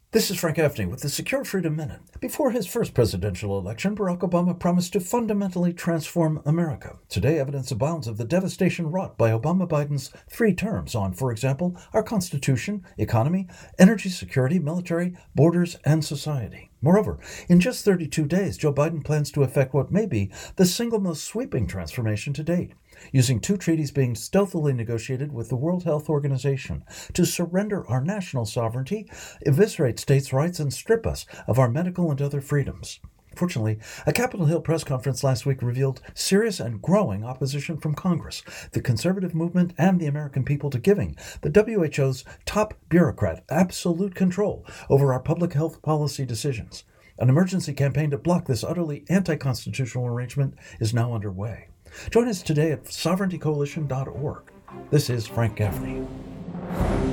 This is Frank Gaffney with the Secure Freedom Minute. Before his first presidential election, Barack Obama promised to fundamentally transform America. Today, evidence abounds of the devastation wrought by Obama-Biden's 3 terms on, for example, our Constitution, economy, energy security, military, borders, and society. Moreover, in just 32 days, Joe Biden plans to effect what may be the single most sweeping transformation to date, using 2 treaties being stealthily negotiated with the World Health Organization to surrender our national sovereignty, eviscerate states' rights, and strip us of our medical and other freedoms. Fortunately, a Capitol Hill press conference last week revealed serious and growing opposition from Congress, the conservative movement, and the American people to giving the WHO's top bureaucrat absolute control over our public health policy decisions. An emergency campaign to block this utterly anti-constitutional arrangement is now underway. Join us today at sovereigntycoalition.org. This is Frank Gaffney.